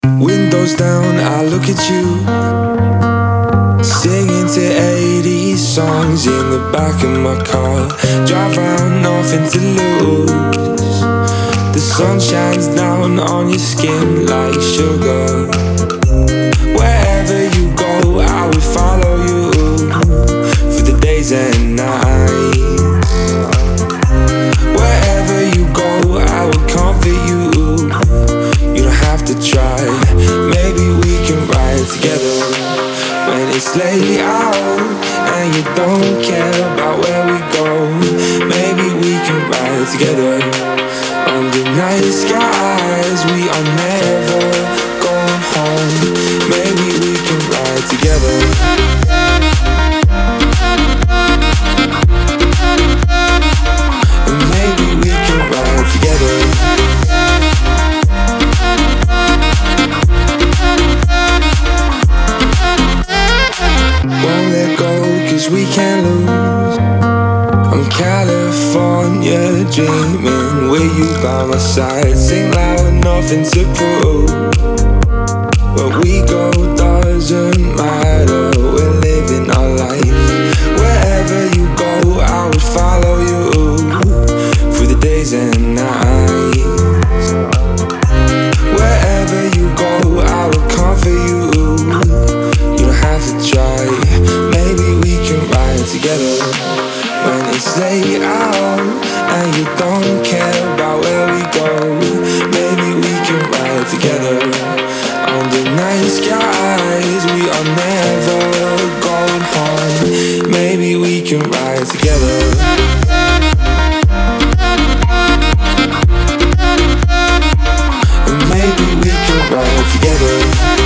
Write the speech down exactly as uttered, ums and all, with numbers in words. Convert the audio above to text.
Windows down, I look at you, singing to eighties songs in the back of my car. Drive round, nothing to lose. The sun shines down on your skin like sugar. Wherever you go, I will follow you for the days and nights. Wherever you go, I will comfort you. You don't have to try. Maybe we can ride together when it's late out and you don't care about where we go. Maybe we can ride together under night skies. We are never going home. Maybe we can ride together. And maybe we can ride together. Won't let go, cause we can't lose. I'm California dreaming with you by my side. Sing loud, nothing to prove. Where we go doesn't matter, we're living our life. Wherever you go, I would follow you through the days and nights. Wherever you go, I will comfort you. You don't have to try. Maybe we can ride together when it's late out and you don't care about where we go. Maybe we can ride together under night skies. We are never going home. Maybe we can ride together. And maybe we can ride together.